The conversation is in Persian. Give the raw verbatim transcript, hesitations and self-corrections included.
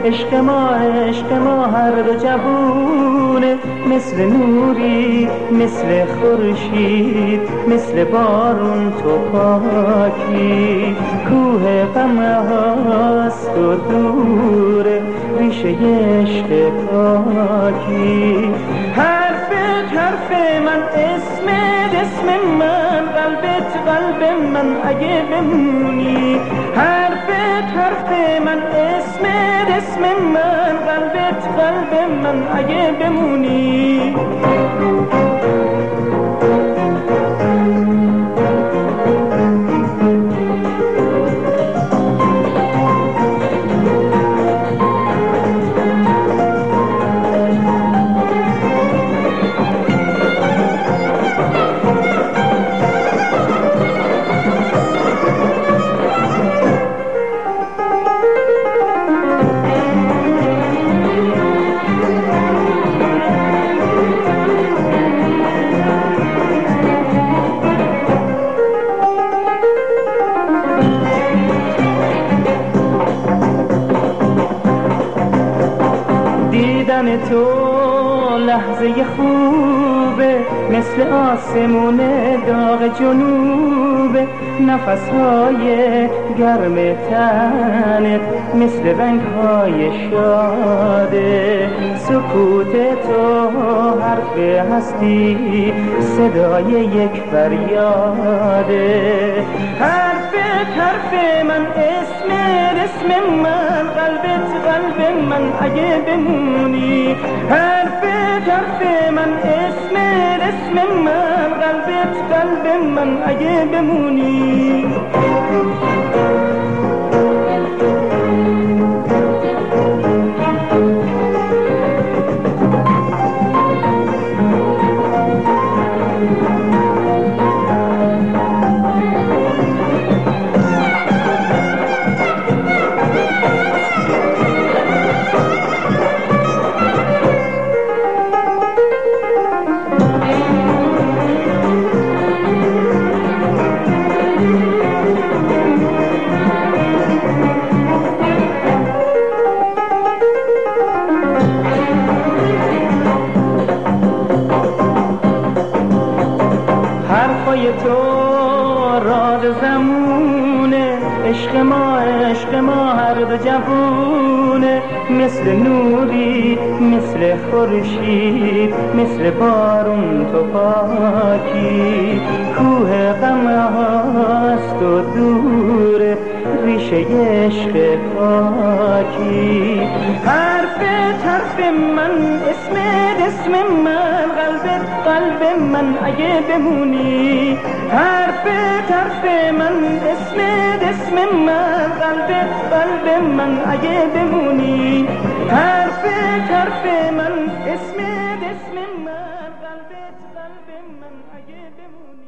عشق ما عشق ما هر دو جوونه، مثل نوری مثل خورشید مثل بارون تو پاکی. کوه غم هاست و دوره ریشه عشق پاکی. حرفت حرف من، اسمت اسم من، قلبت قلب من اگه بمونی. حرفت حرف من، اسمت اسم من، قلبت قلب من اگه بمونی. دیدن تو لحظه خوبه، مثل آسمون داغ جنوبه. نفسهای گرم تنت مثل رنگهای شاده. سکوت تو حرف هستی، صدای یک فریاده. حرفت حرف من، اسمت اسم من، قلبت قلب من اگه بمونی. حرفت حرف من، اسمت اسم من، قلبت قلب من اگه بمونی. حرفای تو راز زمونه، عشق ما عشق ما هر دو جوونه. مثل نوری مثل خورشید مثل بارون تو پاکی. کوه غم هاست و دوره ریشه عشق پاکی. حرفت حرف من، اسمت اسم من، قلبت قلب من اگه بمونی. حرفت حرف من، اسمت اسم من، قلبت قلب من اگه بمونی. حرفت حرف من، اسمت اسم من، قلبت قلب من اگه بمونی.